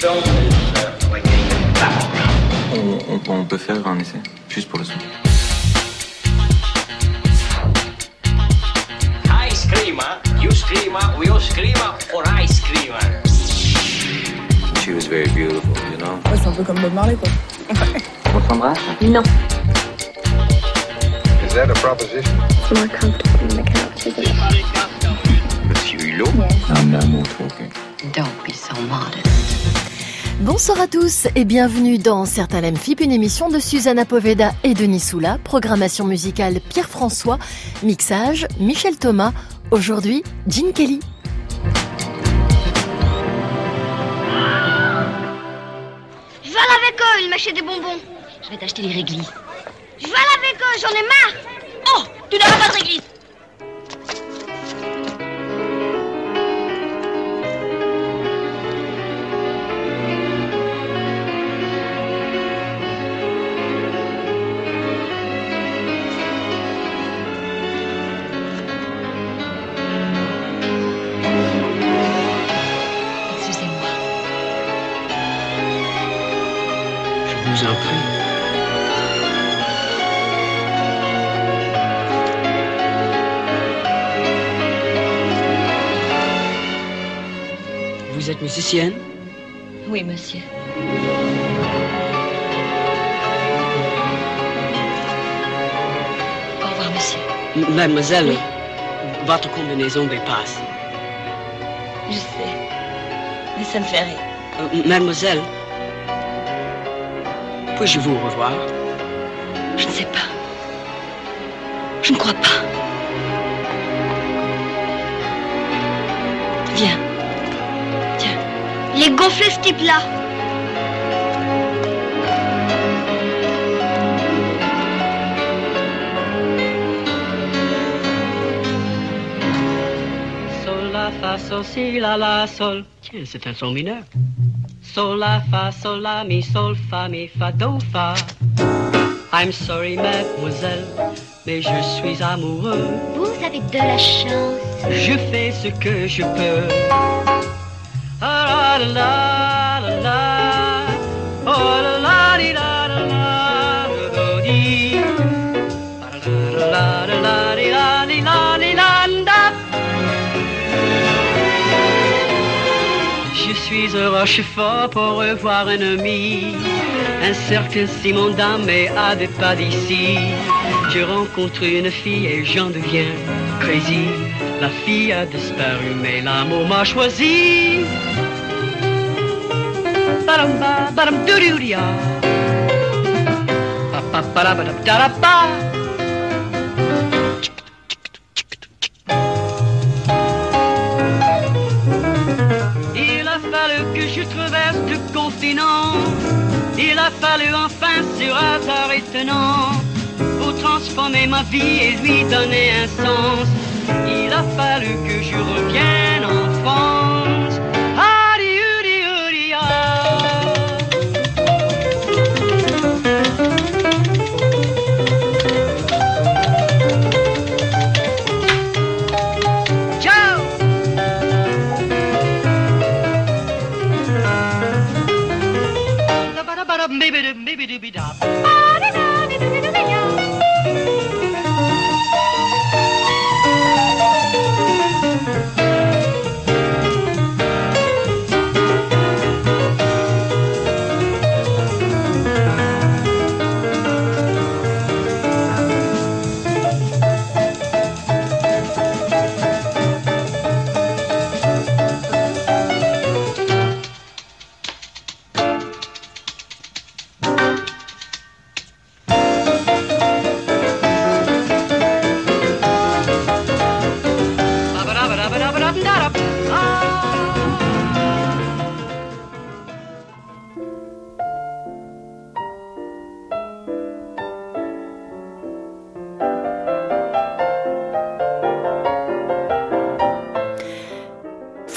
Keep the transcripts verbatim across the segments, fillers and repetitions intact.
On, on, on peut faire un essai, juste pour le son. Ice creamer, you screamer, we all screamer for ice creamer. She was very beautiful, you know. Ouais, c'est un peu comme Bob Marley, quoi. On s'embrasse? Non. Is that a proposition? It's more comfortable on the couch, isn't it? Monsieur Hulot? I'm no more talking. Don't be so modest. Bonsoir à tous et bienvenue dans Certains l'aiment F I P, une émission de Susanna Poveda et Denis Soula, programmation musicale Pierre-François, mixage Michel Thomas, aujourd'hui Gene Kelly. Je vais à la véco, il m'achète des bonbons. Je vais t'acheter des réglis. Je vais à la véco, j'en ai marre. Oh, tu n'auras pas de réglis. Je vous en prie. Vous êtes musicienne? Oui, monsieur. Au revoir, monsieur. Mademoiselle, Oui. votre combinaison dépasse. Je sais. Mais ça me fait rire. Euh, mademoiselle, puis-je vous revoir? Je ne sais pas. Je ne crois pas. Viens. Tiens. Il est gonflé ce type-là. Sol, la, fa, sol, si, la, la, sol. Tiens, c'est un son mineur. Sol, la, fa, sol, la, mi, sol, fa, mi, fa, do, fa. I'm sorry, mademoiselle, mais je suis amoureux. Vous avez de la chance. Je fais ce que je peux. Ah, la, la, la, la. Oh, la, la, di, la, la, la, la, di. La, la, la, la, di, la, di, la, di, la, da. Je suis au Rochefort pour revoir un ami. Un certain Simon Damé à des pas d'ici. Je rencontre une fille et j'en deviens crazy. La fille a disparu mais l'amour m'a choisi. Badam ba badam doo dia. Pa pa pa da ba da da ba. Il a fallu que je traverse deux continents. Il a fallu enfin sur hasard étonnant pour transformer ma vie et lui donner un sens. Il a fallu que je revienne en France. Ah, di, di, di, ah. Ciao.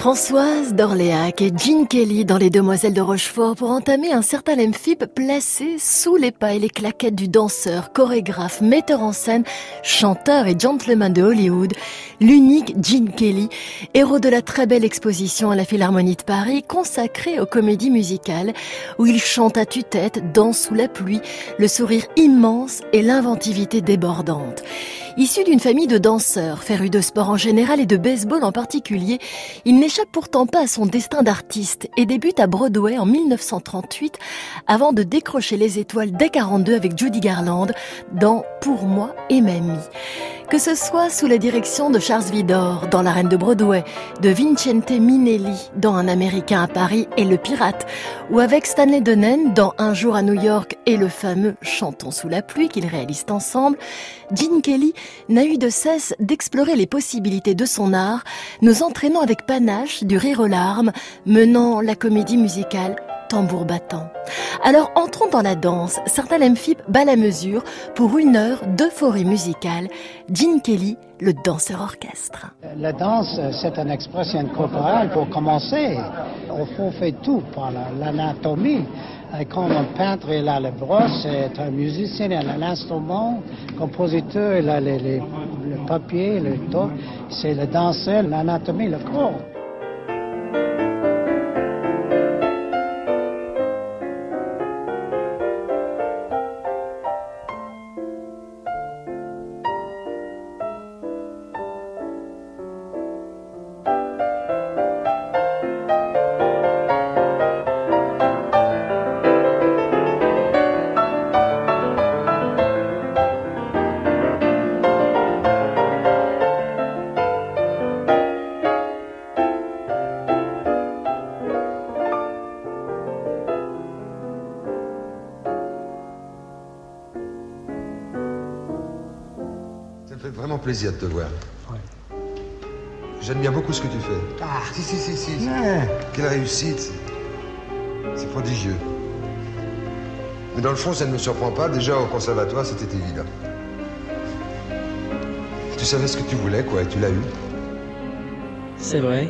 Françoise d'Orléac et Gene Kelly dans Les Demoiselles de Rochefort pour entamer un certain Lemphip placé sous les pas et les claquettes du danseur, chorégraphe, metteur en scène, chanteur et gentleman de Hollywood, l'unique Gene Kelly, héros de la très belle exposition à la Philharmonie de Paris consacrée aux comédies musicales où il chante à tue-tête, danse sous la pluie, le sourire immense et l'inventivité débordante. Issu d'une famille de danseurs, férus de sport en général et de baseball en particulier, il n'échappe pourtant pas à son destin d'artiste et débute à Broadway en mille neuf cent trente-huit avant de décrocher les étoiles dès quarante-deux avec Judy Garland dans Pour moi et Mamie. Que ce soit sous la direction de Charles Vidor dans La Reine de Broadway, de Vincente Minnelli dans Un Américain à Paris et Le Pirate, ou avec Stanley Donen dans Un jour à New York et le fameux Chantons sous la pluie qu'ils réalisent ensemble, Gene Kelly n'a eu de cesse d'explorer les possibilités de son art, nous entraînant avec panache du rire aux larmes, menant la comédie musicale tambour battant. Alors entrons dans la danse. Certains Lemphip bat la mesure pour une heure d'euphorie musicale. Gene Kelly, le danseur orchestre. La danse, c'est une expression corporelle pour commencer. Au fond, on fait tout par l'anatomie. Comme un peintre, il a le brosse, c'est un musicien, il a l'instrument, le compositeur, il a les, les, le papier, le dos. C'est le danseur, l'anatomie, le corps. Plaisir de te voir. Ouais. J'admire beaucoup ce que tu fais. Ah, si, si, si, si. Ouais. Quelle réussite. C'est prodigieux. Mais dans le fond, ça ne me surprend pas. Déjà, au conservatoire, c'était évident. Tu savais ce que tu voulais, quoi, et tu l'as eu. C'est vrai.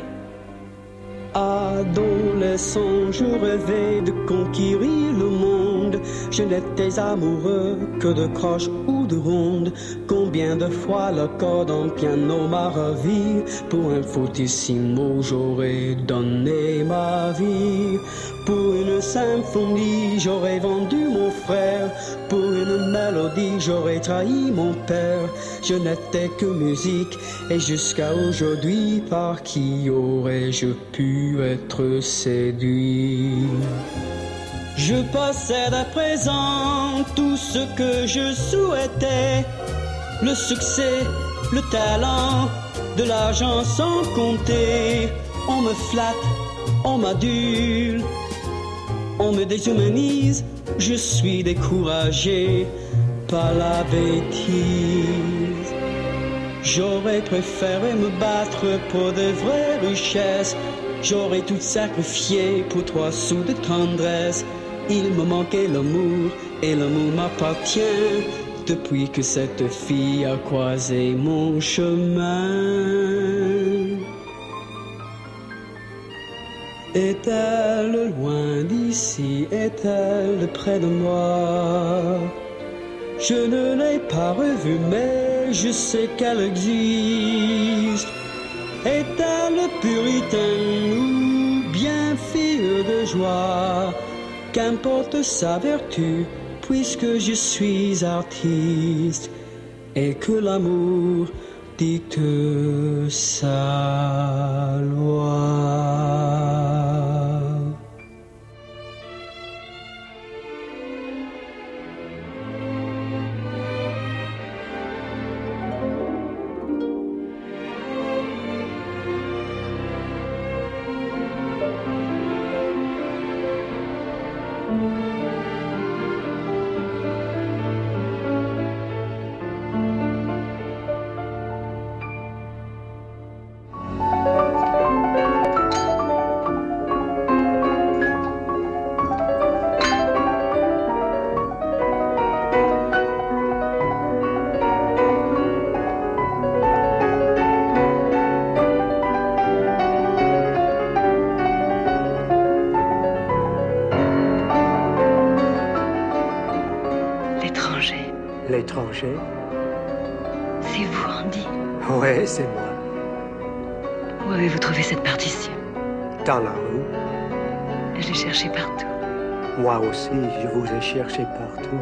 Adolescent, je rêvais de conquérir le monde. Je n'étais amoureux que de croches ou de rondes. Combien de fois le corde en piano m'a ravi. Pour un fortissimo, j'aurais donné ma vie. Pour une symphonie, j'aurais vendu mon frère. Pour une mélodie, j'aurais trahi mon père. Je n'étais que musique, et jusqu'à aujourd'hui, par qui aurais-je pu être séduit? Je possède à présent tout ce que je souhaitais. Le succès, le talent, de l'argent sans compter. On me flatte, on m'adule, on me déshumanise. Je suis découragé par la bêtise. J'aurais préféré me battre pour de vraies richesses. J'aurais tout sacrifié pour trois sous de tendresse. Il me manquait l'amour et l'amour m'appartient depuis que cette fille a croisé mon chemin. Est-elle loin d'ici? Est-elle près de moi? Je ne l'ai pas revue, mais je sais qu'elle existe. Est-elle puritaine ou bien fille de joie? Qu'importe sa vertu, puisque je suis artiste et que l'amour dicte sa loi. cherché? C'est vous, Andy? Ouais, c'est moi. Où avez-vous trouvé cette partition? Dans la rue. Je l'ai cherchée partout. Moi aussi, je vous ai cherché partout.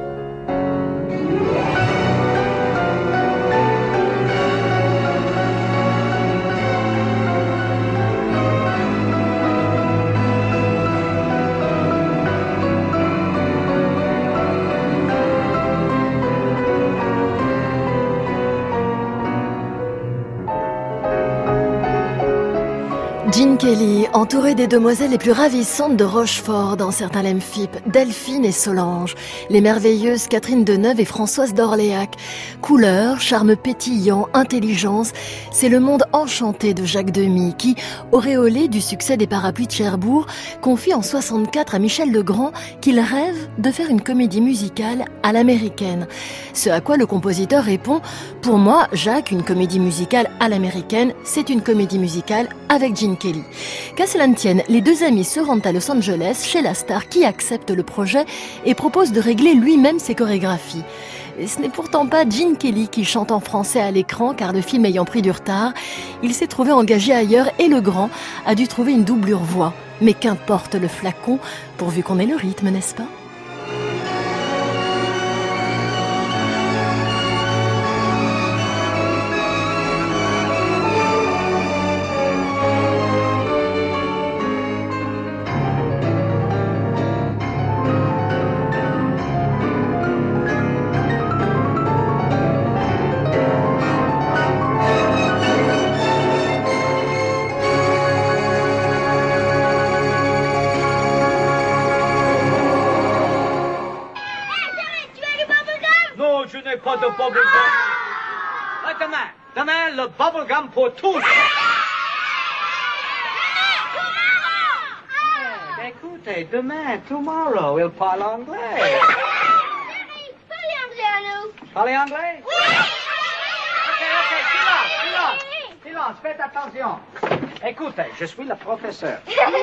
Gene Kelly, entouré des demoiselles les plus ravissantes de Rochefort dans certains Lemphip, Delphine et Solange, les merveilleuses Catherine Deneuve et Françoise d'Orléac. Couleur, charme pétillant, intelligence, c'est le monde enchanté de Jacques Demy qui, auréolé du succès des Parapluies de Cherbourg, confie en soixante-quatre à Michel Legrand qu'il rêve de faire une comédie musicale à l'américaine. Ce à quoi le compositeur répond « Pour moi, Jacques, une comédie musicale à l'américaine, c'est une comédie musicale avec Gene Kelly. » Qu'à cela ne tienne, les deux amis se rendent à Los Angeles chez la star qui accepte le projet et propose de régler lui-même ses chorégraphies. Et ce n'est pourtant pas Gene Kelly qui chante en français à l'écran car le film ayant pris du retard, il s'est trouvé engagé ailleurs et Legrand a dû trouver une doublure voix. Mais qu'importe le flacon, pourvu qu'on ait le rythme, n'est-ce pas ? Pas de bubblegum. Ah, demain, demain, le bubblegum pour tous. Eh, écoutez, demain, tomorrow, il parle anglais. Parlez anglais, nous. Parlez anglais? Oui. Ok, ok, silence, silence, silence, faites attention. Écoutez, je suis le professeur.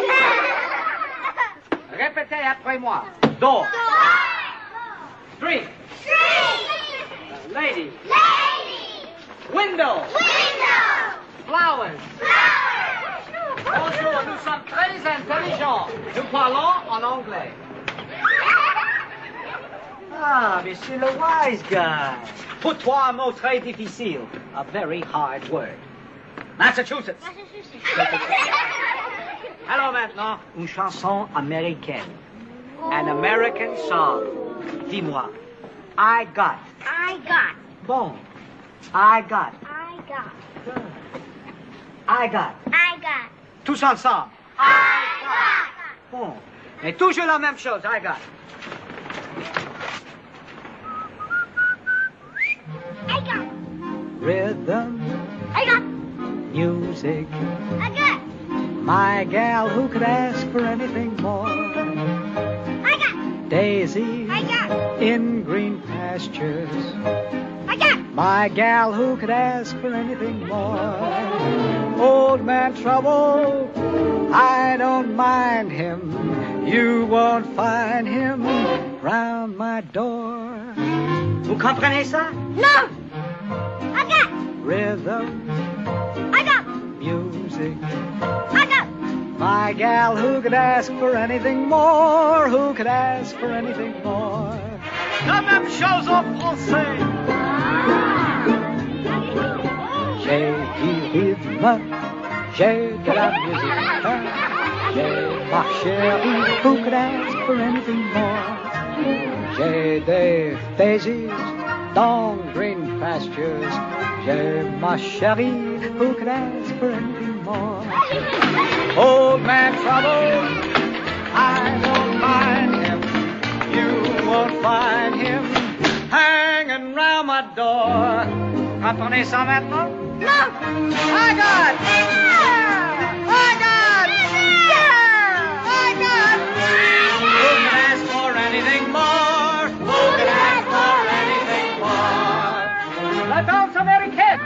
Répétez après moi. Door. Three. Lady. Lady. Window. Window. Flowers. Flowers. Bonjour, nous sommes très intelligents. Nous parlons en anglais. Ah, monsieur le wise guy. Pour toi, un mot très difficile. A very hard word. Massachusetts. Massachusetts. Alors maintenant, une chanson américaine. An American song. Dis-moi. I got. I got. Bon. I got. I got. Good. I got. I got. Tous ensemble. I got. Bon. Mais toujours la même chose. I got. I got. Rhythm, I got. music. I got. My gal, who could ask for anything more? I got. Daisies I got. in green pastures. I got. My gal, who could ask for anything more? Old man trouble, I don't mind him. You won't find him round my door. Vous comprenez ça? No. I got. Rhythm, I got. music. I got. My gal, who could ask for anything more? Who could ask for anything more? La même chose en français. J'ai du rythme, j'ai de la musique. J'ai ma chérie, who could ask for anything more? J'ai des daisies dans green pastures. J'ai ma chérie, who could ask for anything more? Old man trouble, I don't mind him. You won't find him hanging round my door. Comprenez ça maintenant? No. I got. Yeah. I got. Yeah. I got. Who can ask for anything more? Who can ask for anything more? La danse américaine.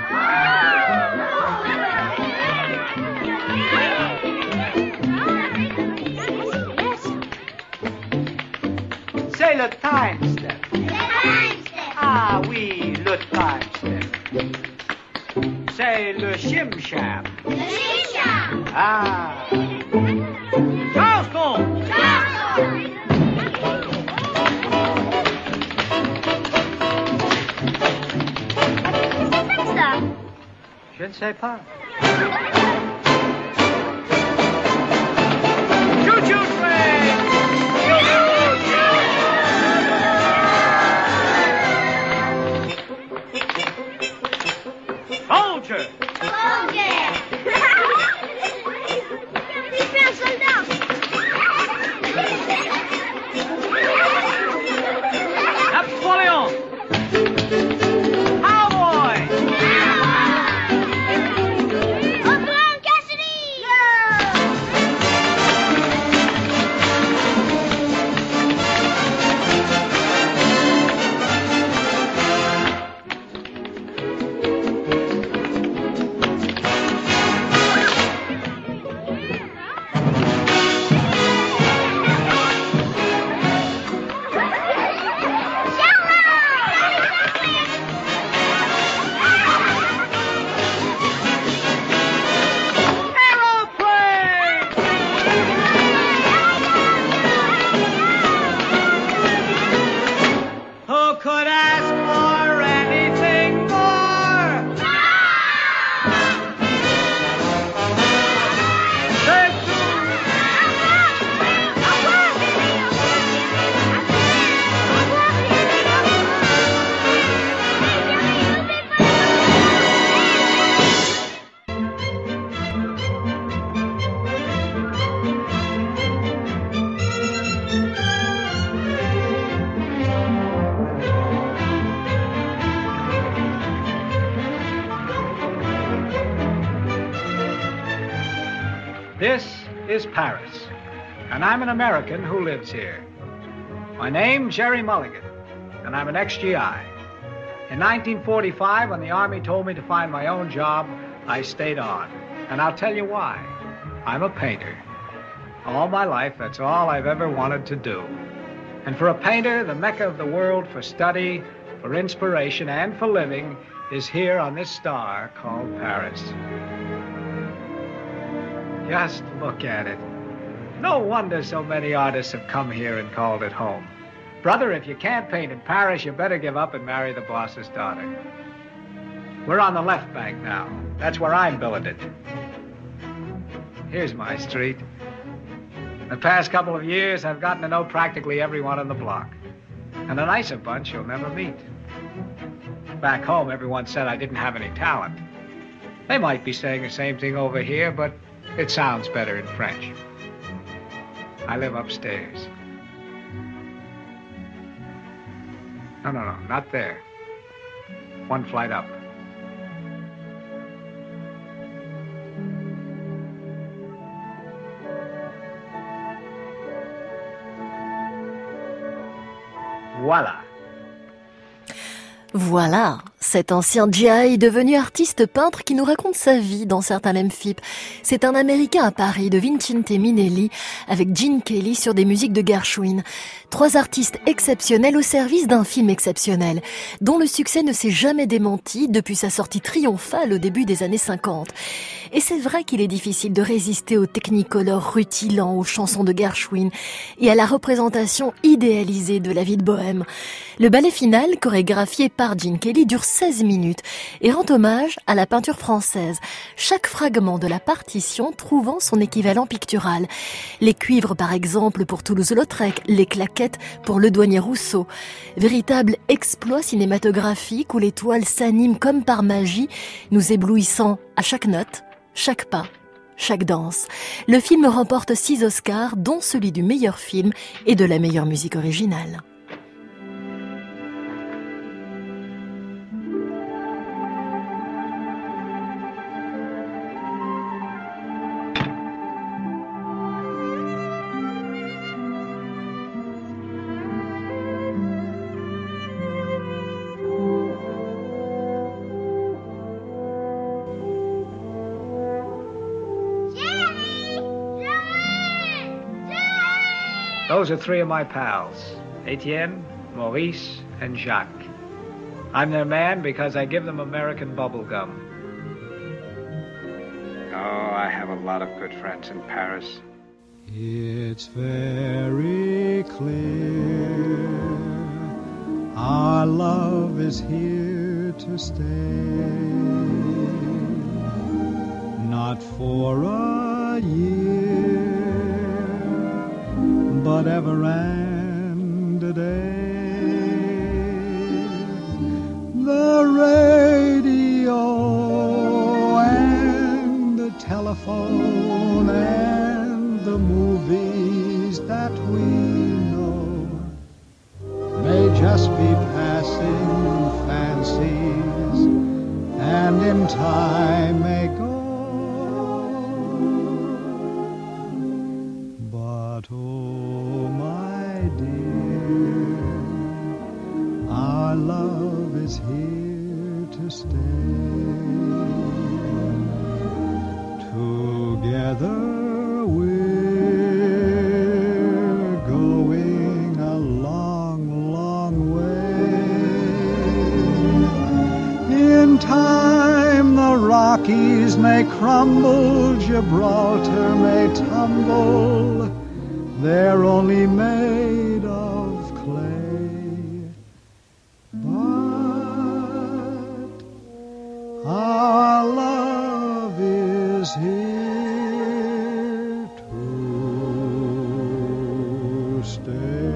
C'est le time step. The time step. Ah oui, C'est le chim-cham. Le chim-cham. Ah. Chanson. Je ne sais pas. Choo-choo train! Soldier! Soldier! Il fait un soldat! Napoléon! This is Paris, and I'm an American who lives here. My name's Jerry Mulligan, and I'm an ex G I. In nineteen forty-five, when the Army told me to find my own job, I stayed on. And I'll tell you why. I'm a painter. All my life, that's all I've ever wanted to do. And for a painter, the mecca of the world for study, for inspiration, and for living is here on this star called Paris. Just look at it. No wonder so many artists have come here and called it home. Brother, if you can't paint in Paris, you better give up and marry the boss's daughter. We're on the left bank now. That's where I'm billeted. Here's my street. In the past couple of years, I've gotten to know practically everyone on the block. And a nicer bunch you'll never meet. Back home, everyone said I didn't have any talent. They might be saying the same thing over here, but it sounds better in French. I live upstairs. No, no, no, not there. One flight up. Voilà. Voilà, cet ancien G I devenu artiste peintre qui nous raconte sa vie dans certains M F I P. C'est un Américain à Paris de Vincente Minnelli avec Gene Kelly sur des musiques de Gershwin. Trois artistes exceptionnels au service d'un film exceptionnel, dont le succès ne s'est jamais démenti depuis sa sortie triomphale au début des années cinquante. Et c'est vrai qu'il est difficile de résister au technicolor rutilant, aux chansons de Gershwin et à la représentation idéalisée de la vie de bohème. Le ballet final, chorégraphié par Gene Kelly, dure seize minutes et rend hommage à la peinture française, chaque fragment de la partition trouvant son équivalent pictural. Les cuivres par exemple pour Toulouse-Lautrec, les claquettes pour Le Douanier Rousseau. Véritable exploit cinématographique où les toiles s'animent comme par magie, nous éblouissant à chaque note, chaque pas, chaque danse. Le film remporte six Oscars, dont celui du meilleur film et de la meilleure musique originale. Those are three of my pals, Etienne, Maurice, and Jacques. I'm their man because I give them American bubble gum. Oh, I have a lot of good friends in Paris. It's very clear our love is here to stay, not for a year, but ever and a day. The radio and the telephone and the movies that we know may just be passing fancies, and in time may go. But oh my dear, our love is here to stay. Together we're going a long, long way. In time the Rockies may crumble, Gibraltar may tumble, they're only made of clay. But our love is here to stay.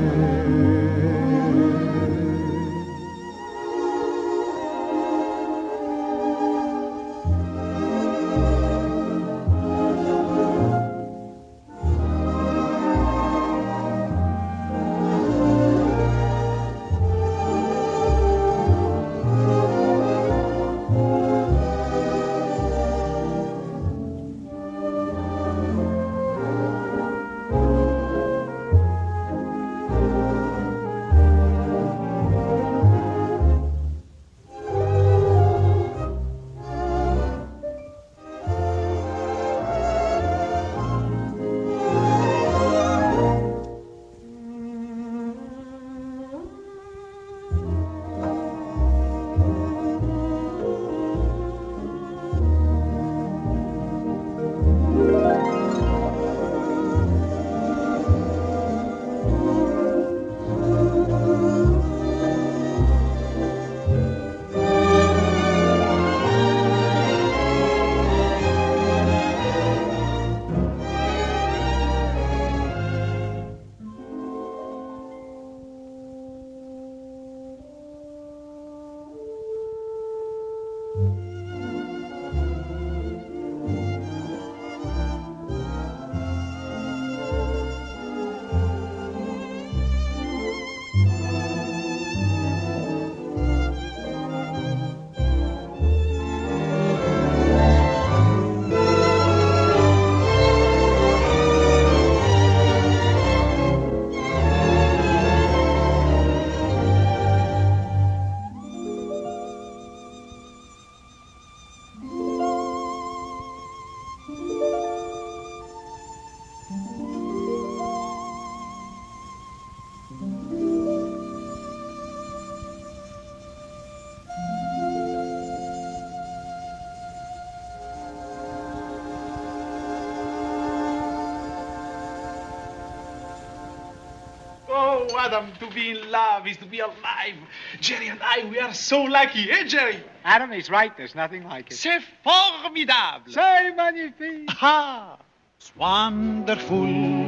Adam, to be in love is to be alive. Jerry and I, we are so lucky, eh, Jerry? Adam, he's right. There's nothing like it. C'est formidable. C'est magnifique. Ah, it's wonderful.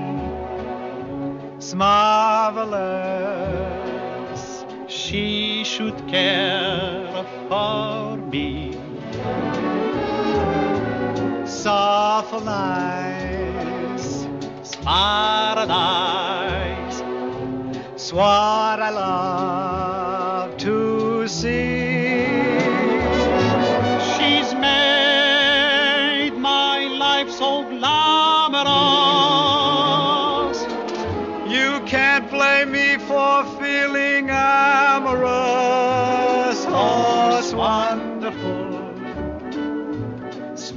It's marvelous. She should care for me. Soft nights, it's paradise. It's what I love to see. She's made my life so glamorous. You can't blame me for feeling amorous. Oh, it's wonderful. It's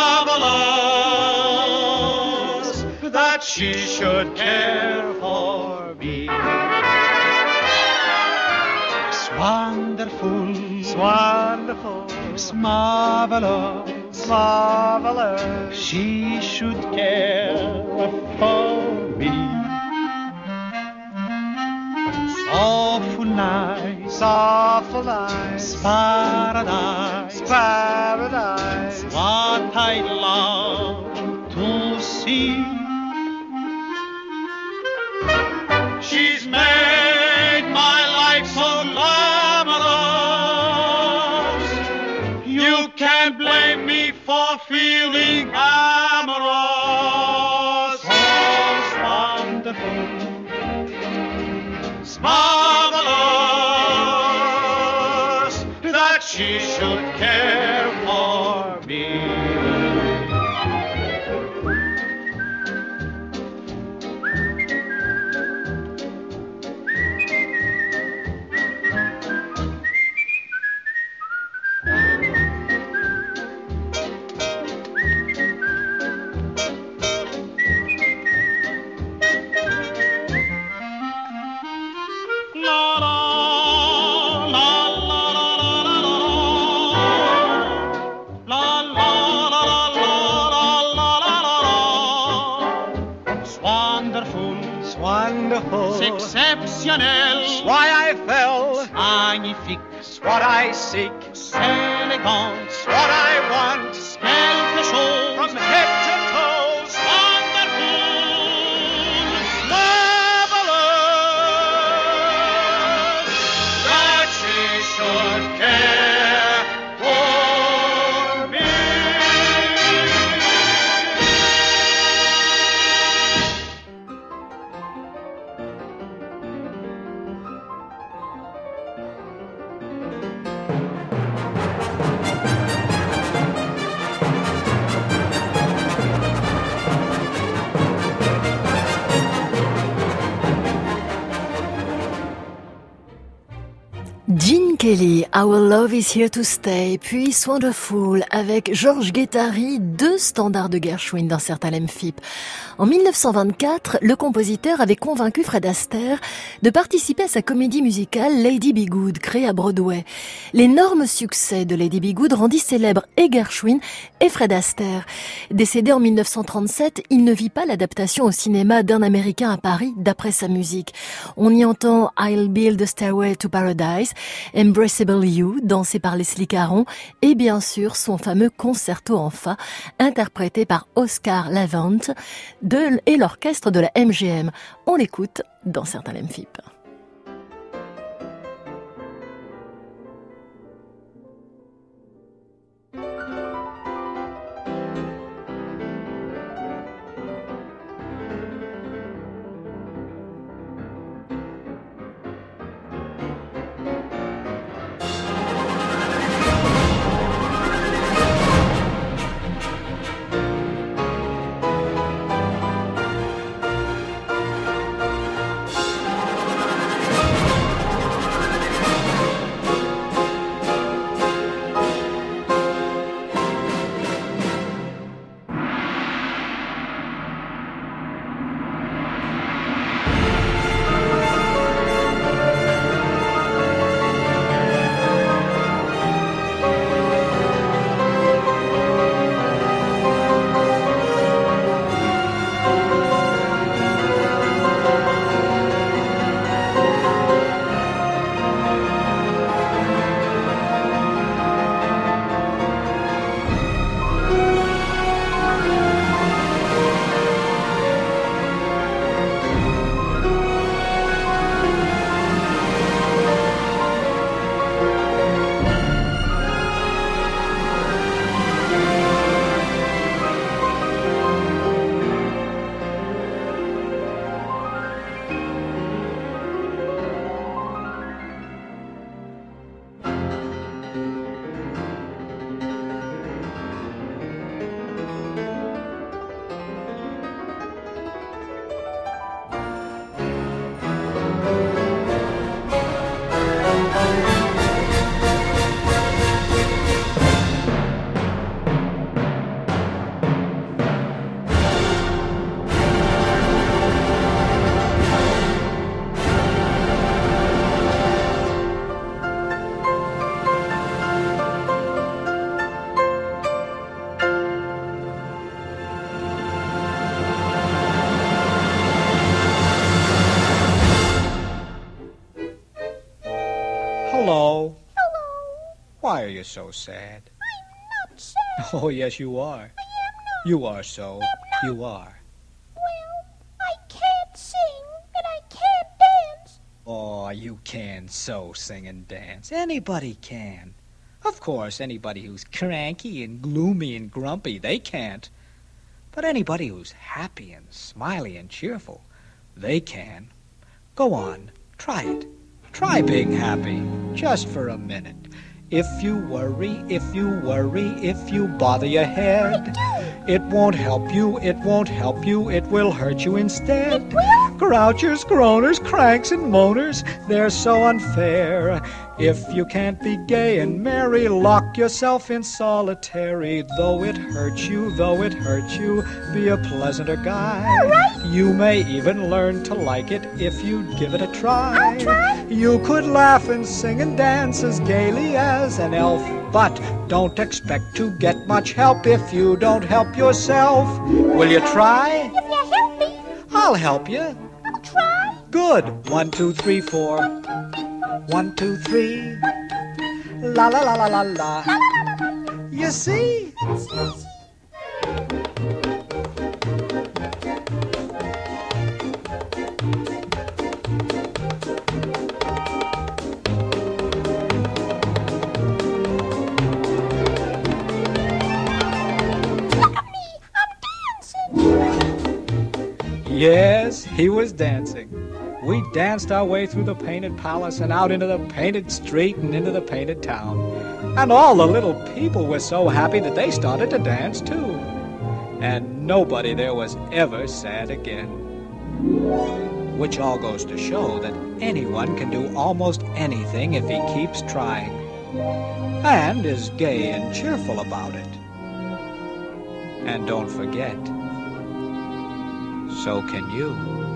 marvelous that she should care for me. It's wonderful, it's wonderful, it's marvelous, marvelous. She should care for me. Awful nice, awful nice, paradise, paradise. What I love to see. She's made my life so glamorous. You can't blame me for feeling amorous. Oh, it's wonderful, it's marvelous that she should care for me. Exceptionnel, why I fell, magnifique, what I seek, élégant, what I want, quelque chose from head to toe, wonderful, marvelous, that she should care for me. Gene Kelly, Our Love Is Here to Stay, puis It's Wonderful avec Georges Guettari, deux standards de Gershwin dans certains L M F I P. En mille neuf cent vingt-quatre, le compositeur avait convaincu Fred Astaire de participer à sa comédie musicale Lady Be Good, créée à Broadway. L'énorme succès de Lady Be Good rendit célèbre et Gershwin et Fred Astaire. Décédé en mille neuf cent trente-sept, il ne vit pas l'adaptation au cinéma d'Un Américain à Paris d'après sa musique. On y entend I'll Build a Stairway to Paradise, Embraceable You, dansé par Leslie Caron, et bien sûr son fameux concerto en fa, interprété par Oscar Levant de, et l'orchestre de la M G M. On l'écoute dans certains L M F I P. so sad. I'm not sad. Oh, yes, you are. I am not. You are so. I'm You not. are. Well, I can't sing and I can't dance. Oh, you can so sing and dance. Anybody can. Of course, anybody who's cranky and gloomy and grumpy, they can't. But anybody who's happy and smiley and cheerful, they can. Go on, try it. Try being happy, just for a minute. If you worry, if you worry, if you bother your head, it won't help you, it won't help you, it will hurt you instead. Grouchers, groaners, cranks, and moaners, they're so unfair. If you can't be gay and merry, lock yourself in solitary. Though it hurts you, though it hurts you, be a pleasanter guy. All right. You may even learn to like it if you give it a try. I'll try. You could laugh and sing and dance as gaily as an elf, but don't expect to get much help if you don't help yourself. Will you try? If you help me, I'll help you. I'll try. Good. One, two, three, four. One, two, three. La la la la la la. You see? Yes, yes. Yes, he was dancing. We danced our way through the painted palace and out into the painted street and into the painted town. And all the little people were so happy that they started to dance too. And nobody there was ever sad again. Which all goes to show that anyone can do almost anything if he keeps trying. And is gay and cheerful about it. And don't forget, so can you.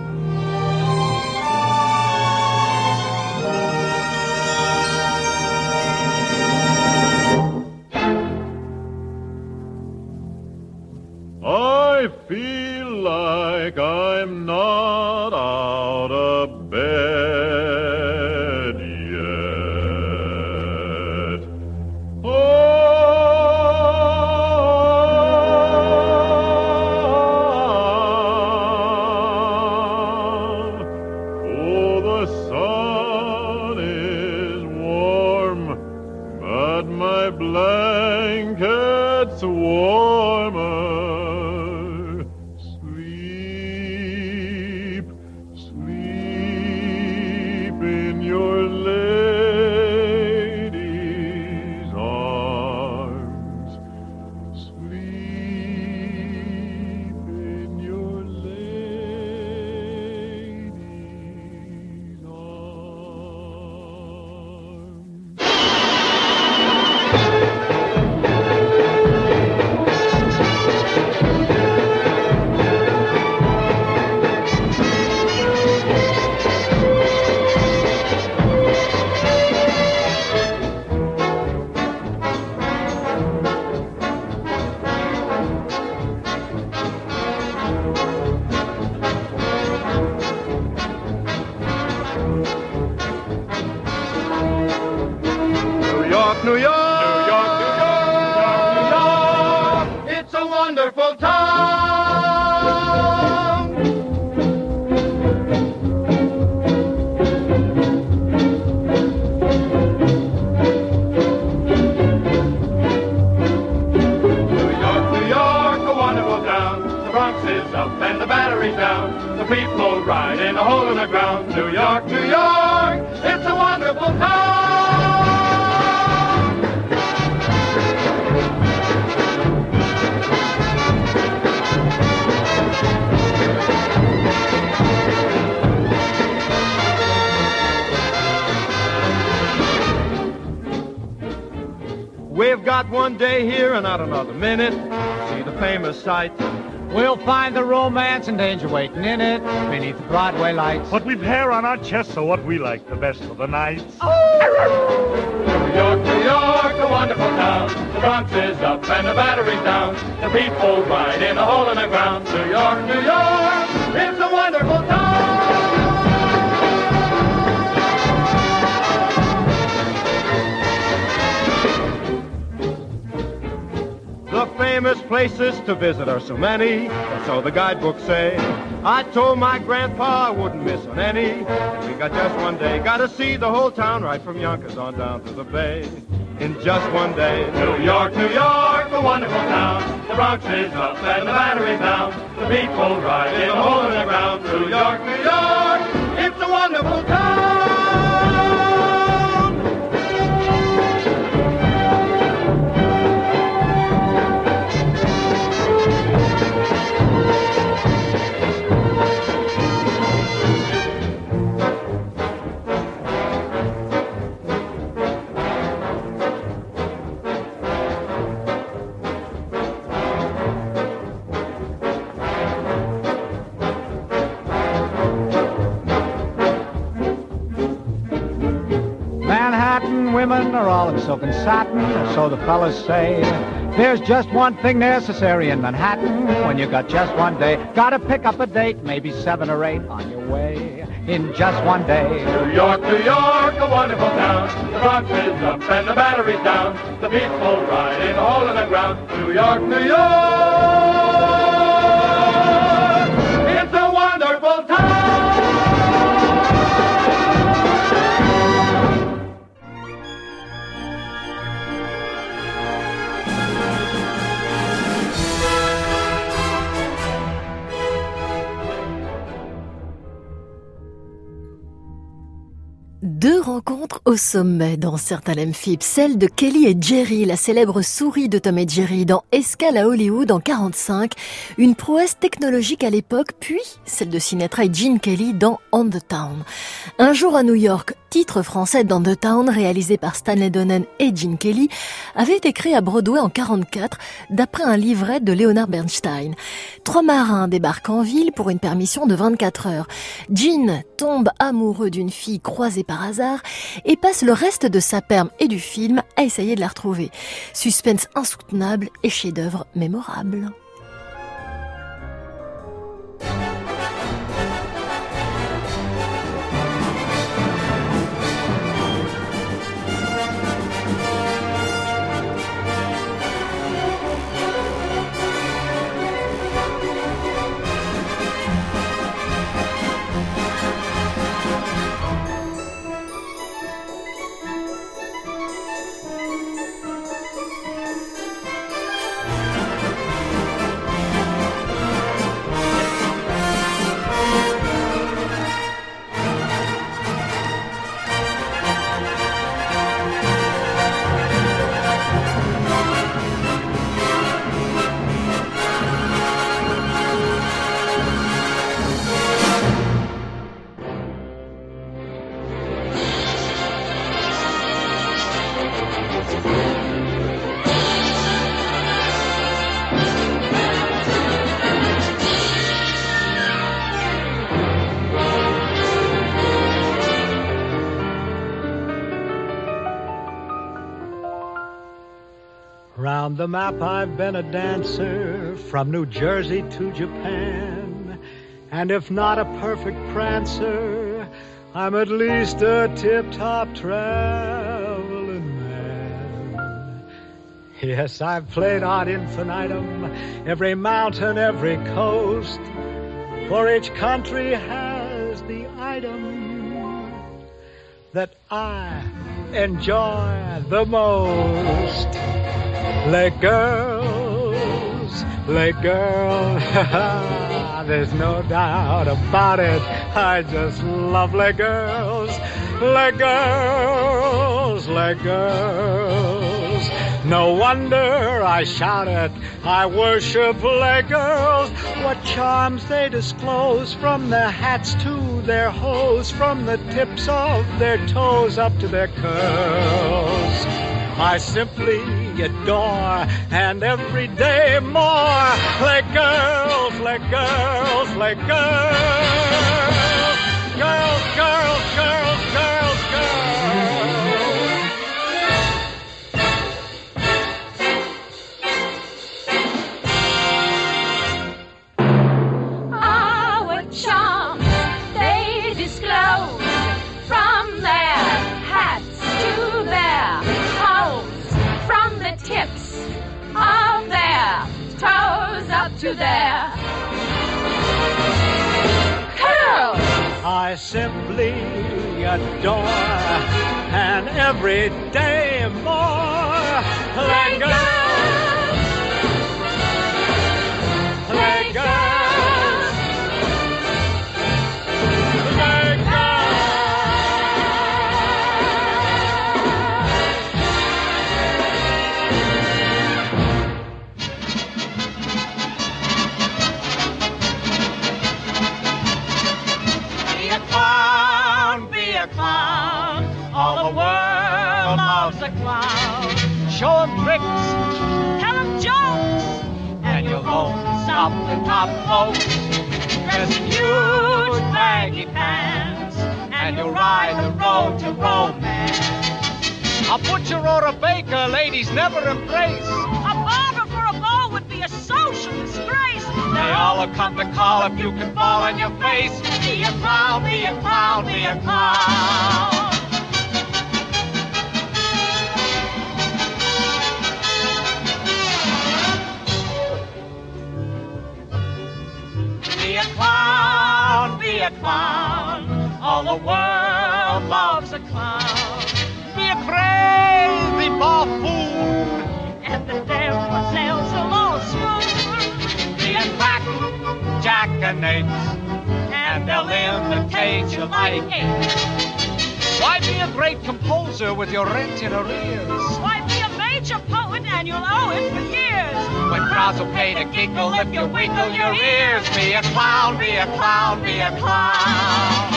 I feel like I'm not out of bed yet. Oh, the sun is warm, but my blanket's warmer. Sleep, sleep in your lady's arms. Sleep in your lady's arms. New York, New York, New York, New York, New York, it's a wonderful town. New York, New York, a wonderful town. The Bronx is up and the Battery's down. The people ride in a hole in the ground. New York, New York, it's a wonderful town. We've got one day here and not another minute. See the famous sights. We'll find the romance and danger waiting in it beneath the Broadway lights. But we've hair on our chests, so what we like the best of the nights. New York, New York, a wonderful town. The Bronx is up and the Battery's down. The people ride in a hole in the ground. New York, New York, it's a wonderful town. famous places to visit are so many, or so the guidebooks say. I told my grandpa I wouldn't miss on any. We got just one day, gotta see the whole town right from Yonkers on down to the Bay. In just one day. New York, New York, a wonderful town. The Bronx is up and the Battery's down. The people ride in a hole in the ground. New York, New York, it's a wonderful town. Women are all in silk and satin, so the fellas say. There's just one thing necessary in Manhattan when you got just one day. Gotta pick up a date, maybe seven or eight on your way in just one day. New York, New York, a wonderful town. The Bronx is up and the Battery's down. The people ride in a hole in the ground. New York, New York, it's a wonderful town. Deux rencontres au sommet dans certains Lemphip, celle de Kelly et Jerry, la célèbre souris de Tom et Jerry dans Escale à Hollywood en quarante-cinq, une prouesse technologique à l'époque, puis celle de Sinatra et Gene Kelly dans On the Town. Un jour à New York, titre français d'On the Town réalisé par Stanley Donen et Gene Kelly, avait été créé à Broadway en quarante-quatre d'après un livret de Leonard Bernstein. Trois marins débarquent en ville pour une permission de vingt-quatre heures. Gene tombe amoureux d'une fille croisée par hasard et passe le reste de sa perme et du film à essayer de la retrouver. Suspense insoutenable et chef-d'œuvre mémorable. Round the map I've been a dancer, from New Jersey to Japan. And if not a perfect prancer, I'm at least a tip-top traveling man. Yes, I've played ad infinitum, every mountain, every coast, for each country has the item that I enjoy the most. Les girls, les girls, there's no doubt about it. I just love les girls, les girls, les girls. No wonder I shout it, I worship les girls. What charms they disclose, from their hats to their hose, from the tips of their toes up to their curls. I simply adore, and every day more, les girls, les girls, les girls, girls, girls, girls, girls, girls. Our charms, they disclose, from their hats to their toes, from the tips of their to their curls. I simply adore, and every day more. Play girls, play girls, play Be a clown, be a clown. All the world loves a clown. Show him tricks, tell him jokes, and you'll only stop the top folks. Dress in huge baggy pants, and you'll ride the road to romance. A butcher or a baker, ladies never embrace. A barber for a beau would be a social disgrace. They all have come to call if you can fall on your face. Be a clown, be a clown, be a clown. Be a clown, be a clown. All the world loves a clown. Be a crazy buffoon, And the demoiselles will all swoon. be a crack jackanapes, and they'll imitate you like apes. Why be a great composer with your rent in arrears? Why be a major poet and you'll owe it for years? When crowds will pay to giggle if you wiggle your ears. Be a clown, be a clown, be a clown.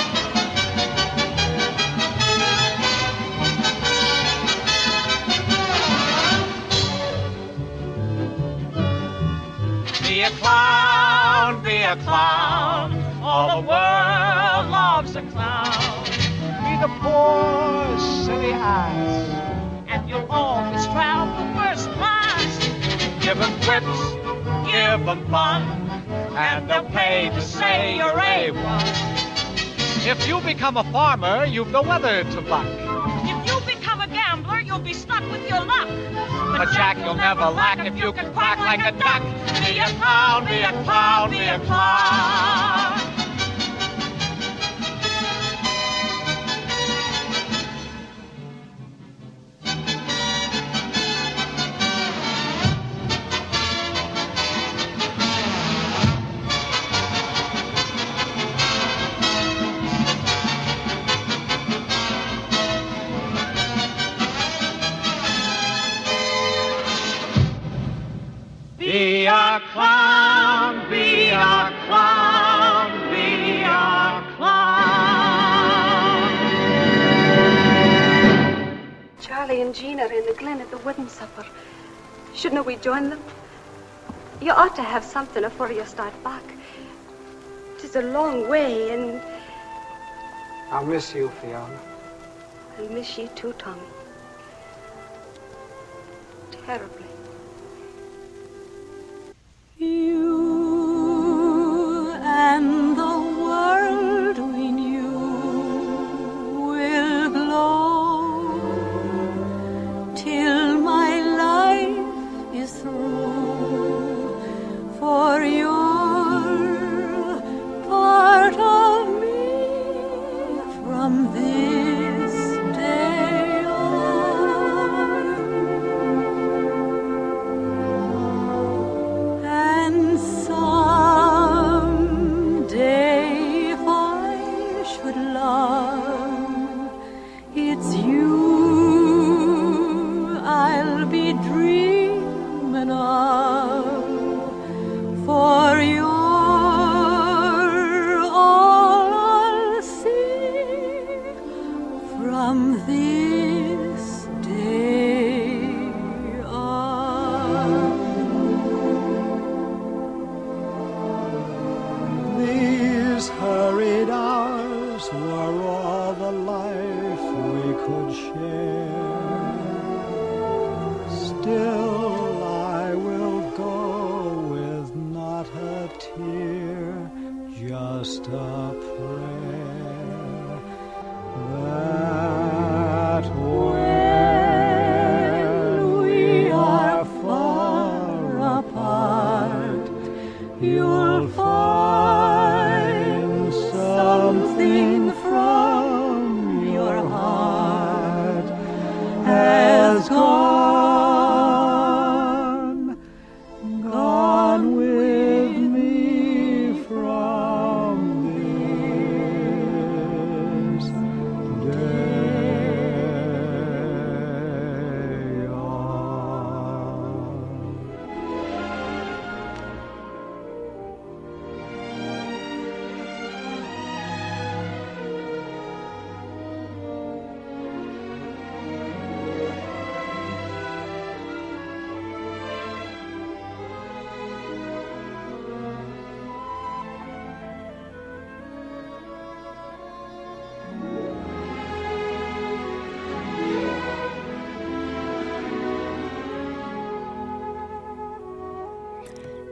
Be a clown, be a clown. All the world loves a clown. Be the poor silly ass, And you'll always travel first class. give them quips, give them fun, and they'll pay to say you're A one. If you become a farmer, you've no weather to buck. If you become a gambler, you'll be stuck with your luck. But Jack, you'll never lack if you can quack like a duck. Be a clown, be a clown, be a clown. Be a clown, be a clown, be a clown. Charlie and Jean are in the glen at the wedding supper. Shouldn't we join them? You ought to have something before you start back. It's a long way, and I'll miss you, Fiona. I'll miss you too, Tommy. Terribly. You and the world we knew will glow till my life is through, for you're part of me from this day on.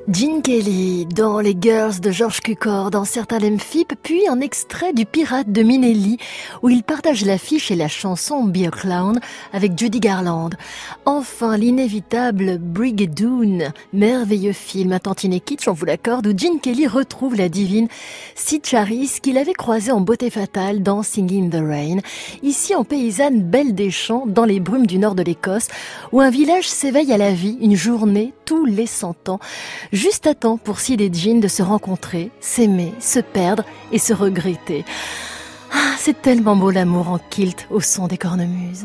Gene Kelly dans Les Girls de George Cukor dans certains Lemphip, puis un extrait du Pirate de Minelli où il partage l'affiche et la chanson Be a Clown avec Judy Garland. Enfin, l'inévitable Brigadoon, merveilleux film, un tantinet kitsch, on vous l'accorde, où Gene Kelly retrouve la divine Sid Charisse qu'il avait croisée en beauté fatale dans Singing in the Rain, ici en paysanne belle des champs dans les brumes du nord de l'Écosse, où un village s'éveille à la vie une journée tous les cent ans, juste à temps pour Sid et Gene de se rencontrer, s'aimer, se perdre et se regretter. Ah, c'est tellement beau l'amour en kilt au son des cornemuses.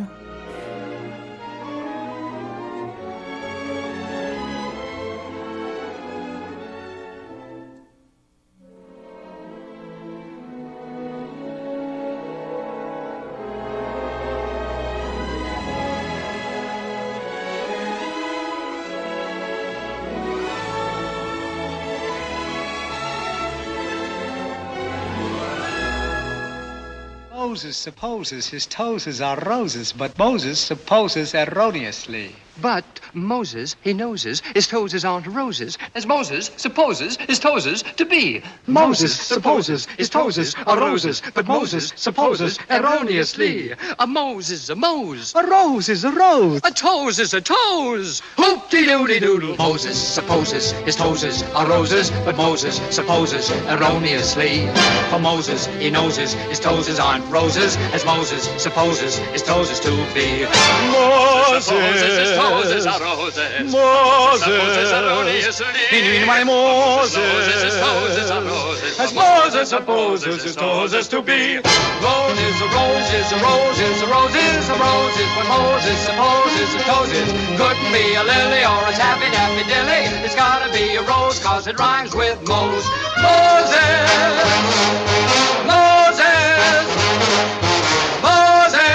Moses supposes his toes are roses, but Moses supposes erroneously. But Moses, he noses, his toes aren't roses, as Moses supposes his toes to be. Moses supposes his toes are roses, but Moses supposes erroneously. A Moses, a Mose. A rose is a rose. A toes is a toes. Hoop-de-doodle-doodle. Moses supposes his toes are roses, but Moses supposes erroneously. For Moses, he noses, his toes aren't roses, as Moses supposes his toes to be. Moses supposes his toes are roses. Moses, meanwhile Moses, his toes are roses, as Moses supposes his toes to be. Rose is a rose is a rose is a rose is a rose is what Moses supposes his toes is. Couldn't be a lily or a taffy daffy dilly. It's gotta be a rose cause it rhymes with Mose. Moses, Moses, Moses.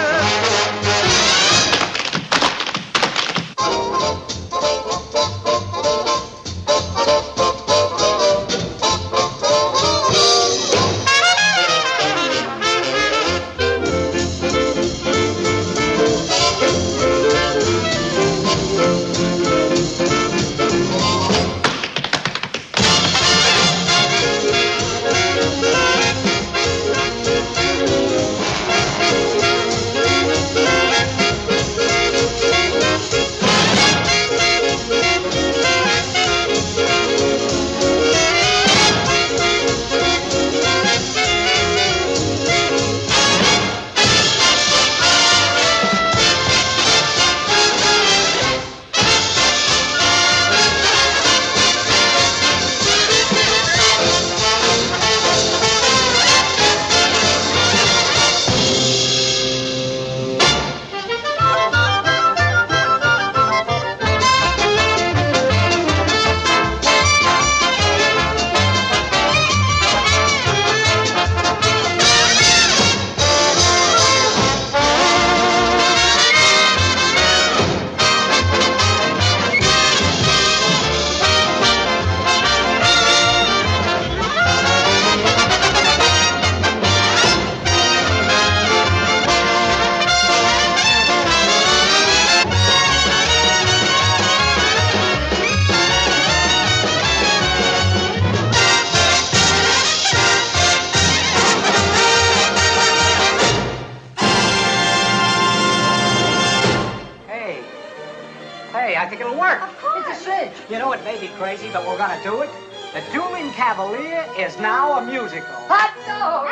You know, it may be crazy, but we're gonna do it. The Dueling Cavalier is now a musical. Hot dog!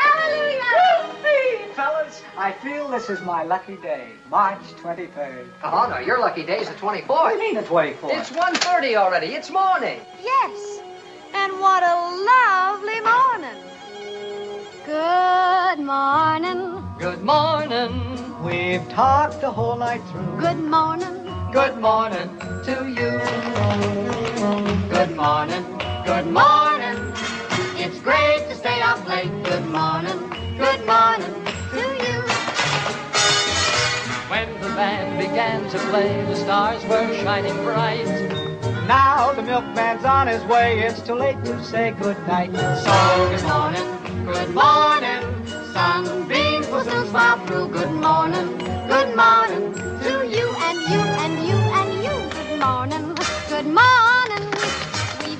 Hallelujah! Fellas, I feel this is my lucky day, March twenty-third. Oh, no, your lucky day's the twenty-fourth. What do you mean the twenty-fourth? It's one thirty already. It's morning. Yes, and what a lovely morning. Good morning. Good morning. We've talked the whole night through. Good morning. Good morning to you. Good morning. Good morning. It's great to stay up late. Good morning. Good morning to you. When the band began to play, the stars were shining bright. Now the milkman's on his way. It's too late to say good night. So good morning. Good morning. Sunbeams will soon smile through. Good morning. Good morning to you and you and you and you. Good morning. Good morning. We've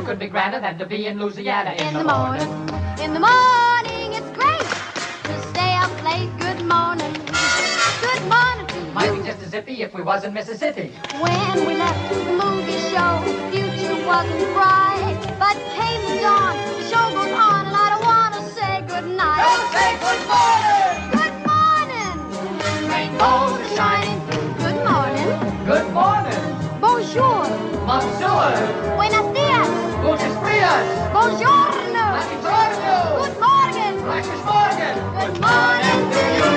could be grander than to be in Louisiana in, In the the morning. In the morning, it's great to stay up late. Good morning. Good morning to you. Might be just as zippy if we was in Mississippi. When we left the movie show, the future wasn't bright. But came the dawn, the show goes on, and I don't want to say good night. Don't say good morning. Good morning. Rainbows are shining. Good morning. Good morning. Bonjour. Monsieur. Buenos dias. Gutes Frias. Buongiorno. Buongiorno. Good morning. Gleiches Morgen. Good morning to you.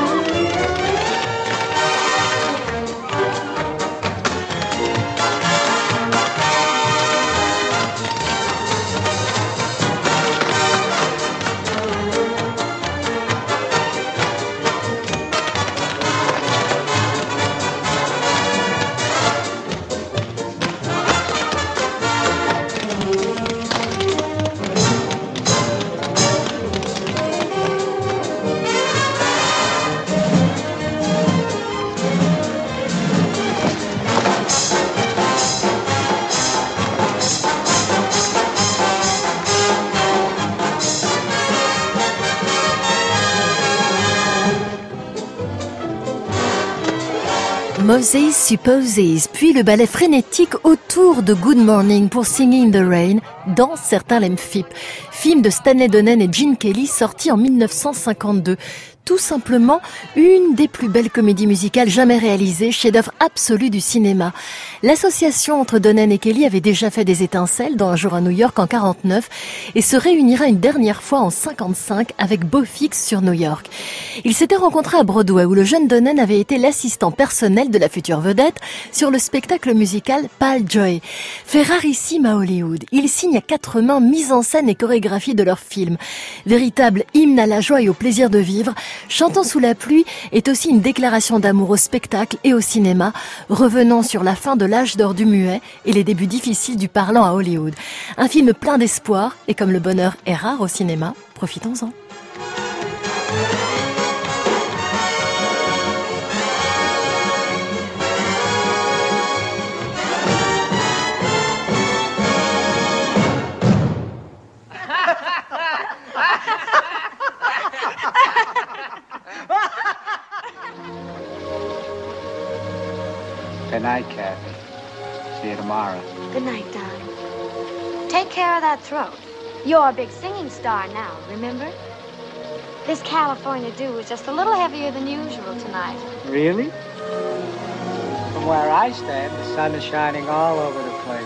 Moses Supposes, puis le ballet frénétique autour de Good Morning pour Singing in the Rain dans certains l'Emphip, film de Stanley Donen et Gene Kelly sorti en mille neuf cent cinquante-deux. Tout simplement une des plus belles comédies musicales jamais réalisées, chef-d'œuvre absolu du cinéma. L'association entre Donen et Kelly avait déjà fait des étincelles dans Un jour à New York en quarante-neuf et se réunira une dernière fois en cinquante-cinq avec Beau Fix sur New York. Ils s'étaient rencontrés à Broadway où le jeune Donen avait été l'assistant personnel de la future vedette sur le spectacle musical Pal Joy. Fait rarissime à Hollywood, ils signent à quatre mains mise en scène et chorégraphie de leur film. Véritable hymne à la joie et au plaisir de vivre, Chantant sous la pluie est aussi une déclaration d'amour au spectacle et au cinéma, revenant sur la fin de l'âge d'or du muet et les débuts difficiles du parlant à Hollywood. Un film plein d'espoir et comme le bonheur est rare au cinéma, profitons-en. Good night, Kathy. See you tomorrow. Good night, darling. Take care of that throat. You're a big singing star now, remember? This California dew is just a little heavier than usual tonight. Really? From where I stand, the sun is shining all over the place.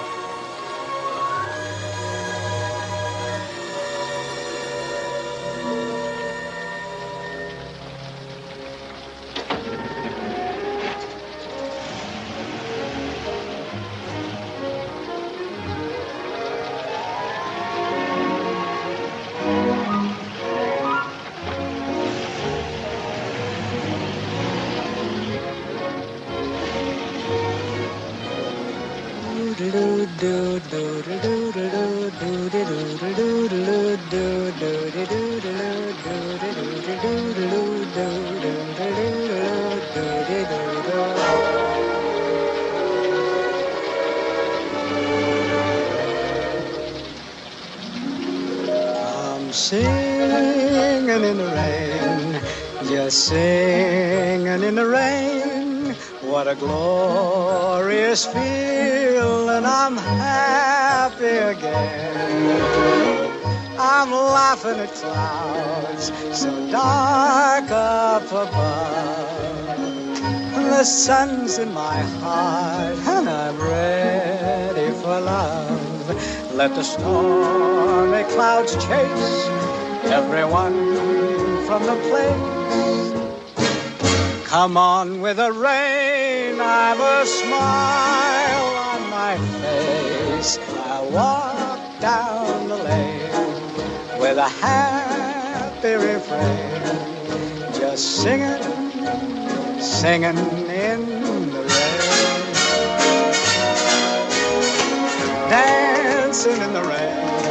I'm singing in the rain, just singing in the rain. What a glorious feeling, I'm happy again. I'm laughing at clouds so dark up above. The sun's in my heart and I'm ready for love. Let the stormy clouds chase everyone from the place. Come on with the rain, I've a smile on my face. I walk down the lane with a happy refrain, just singing, singing in the rain, dancing in the rain.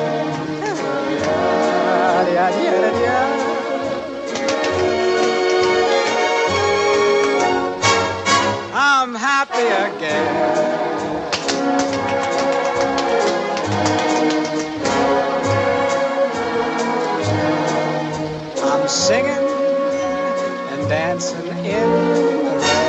Yeah, yeah, yeah, yeah. I'm happy again. singing and dancing in the rain.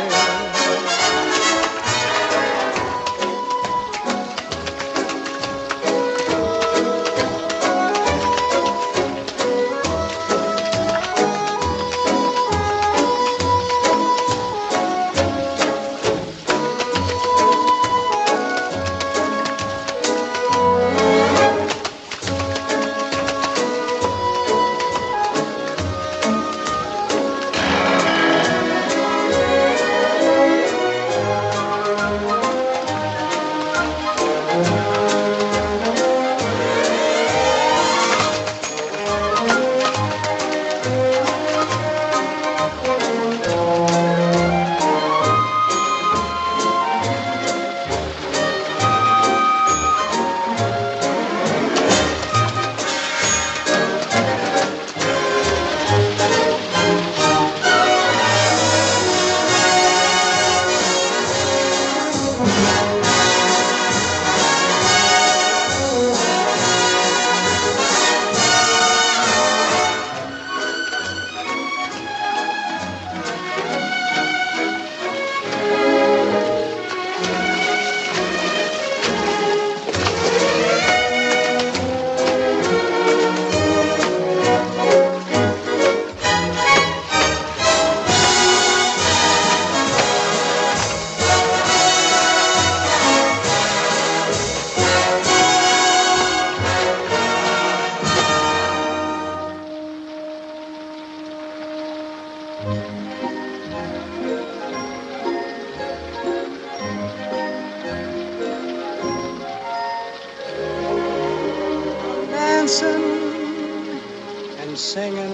Dancing and singing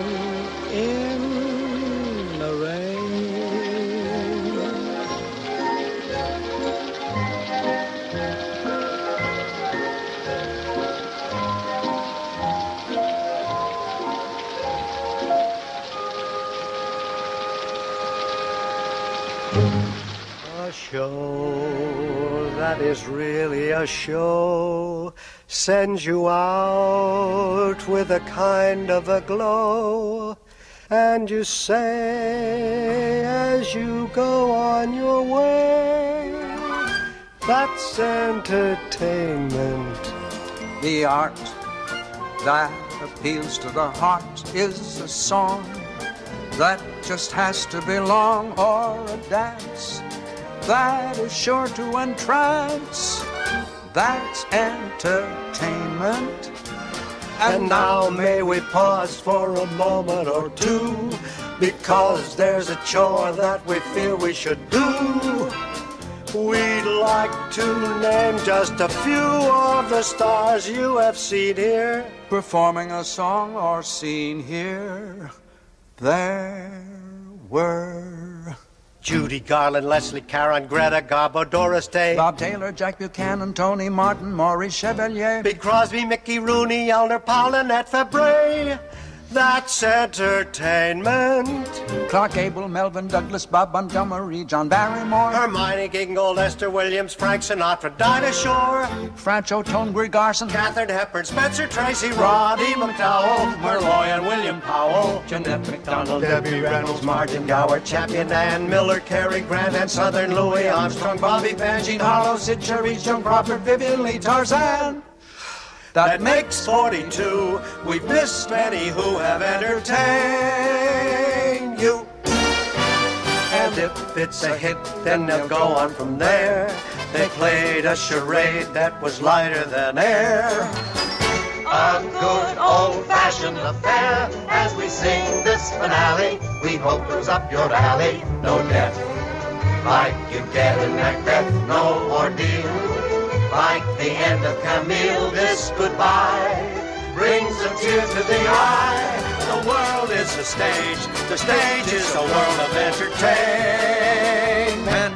in the rain. A show that is really a show sends you out with a kind of a glow, and you say as you go on your way, that's entertainment. The art that appeals to the heart is a song that just has to belong, or a dance that is sure to entrance. That's entertainment. And now may we pause for a moment or two, because there's a chore that we feel we should do. We'd like to name just a few of the stars you have seen here, performing a song or scene here. There were Judy Garland, Leslie Caron, Greta Garbo, Doris Day, Bob Taylor, Jack Buchanan, Tony Martin, Maurice Chevalier, Bing Crosby, Mickey Rooney, Eleanor Powell, Annette Fabray. That's entertainment. Clark Gable, Melvin Douglas, Bob Montgomery, John Barrymore, Hermione Gingold, Esther Williams, Frank Sinatra, Dinah Shore, Francho, Tone Greer Garson, Katharine Hepburn, Spencer Tracy, Roddy McDowell, Merloy and William Powell, Jeanette MacDonald, Debbie Reynolds, Martin Gower, Champion Ann Miller, Cary Grant and Southern Louis Armstrong, Bobby Van, Jean Harlow, Sid Charisse, Joan Crawford, Vivian Lee, Tarzan. That, that makes forty-two. We've missed many who have entertained you. And if it's a hit, then they'll go on from there. They played a charade that was lighter than air. A good old-fashioned affair. As we sing this finale, we hope goes up your alley. No death, like you get in Macbeth. No ordeal, like the end of Camille. This goodbye brings a tear to the eye. The world is a stage. The stage is a world of entertainment.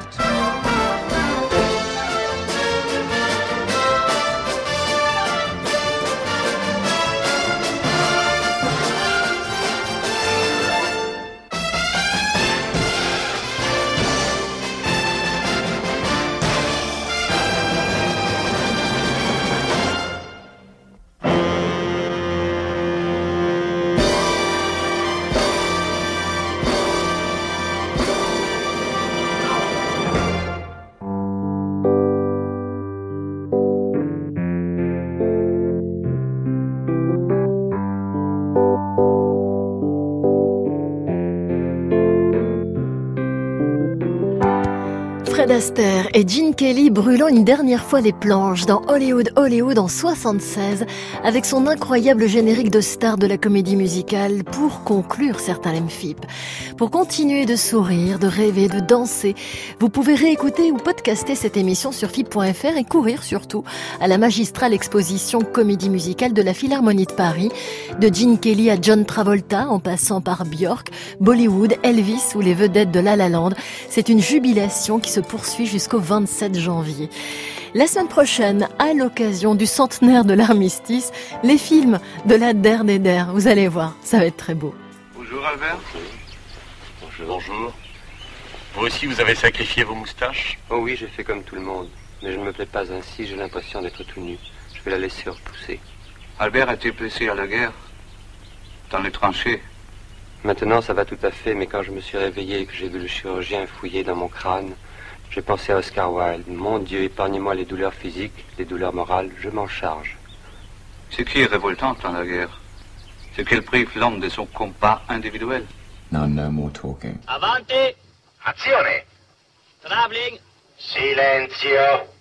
Fred Astaire et Gene Kelly brûlant une dernière fois les planches dans Hollywood, Hollywood en soixante-seize avec son incroyable générique de star de la comédie musicale pour conclure Certain Lem Phip. Pour continuer de sourire, de rêver, de danser, vous pouvez réécouter ou podcaster cette émission sur F I P point F R et courir surtout à la magistrale exposition comédie musicale de la Philharmonie de Paris, de Gene Kelly à John Travolta en passant par Björk, Bollywood, Elvis ou les vedettes de La La Land. C'est une jubilation qui se poursuit jusqu'au vingt-sept janvier. La semaine prochaine, à l'occasion du centenaire de l'armistice, les films de la Der des Der. Vous allez voir, ça va être très beau. Bonjour Albert. Bonjour. Bonjour. Vous aussi, vous avez sacrifié vos moustaches? Oh oui, j'ai fait comme tout le monde. Mais je ne me plais pas ainsi, j'ai l'impression d'être tout nu. Je vais la laisser repousser. Albert a-t-il blessé à la guerre? Dans les tranchées? Maintenant, ça va tout à fait, mais quand je me suis réveillé et que j'ai vu le chirurgien fouiller dans mon crâne, j'ai pensé à Oscar Wilde. Mon Dieu, épargnez-moi les douleurs physiques, les douleurs morales, je m'en charge. Ce qui est révoltant dans la guerre, c'est qu'elle prive l'homme de son combat individuel. Now, no more talking. Avanti! Azione! Traveling! Silenzio!